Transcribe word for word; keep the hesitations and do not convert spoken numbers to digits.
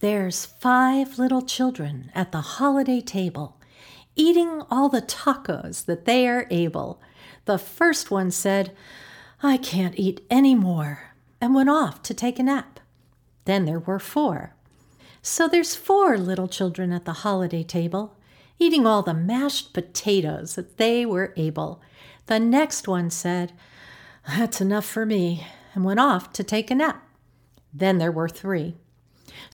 There's five little children at the holiday table, eating all the tacos that they are able. The first one said, "I can't eat any more," and went off to take a nap. Then there were four. So there's four little children at the holiday table, eating all the mashed potatoes that they were able. The next one said, "That's enough for me," and went off to take a nap. Then there were three.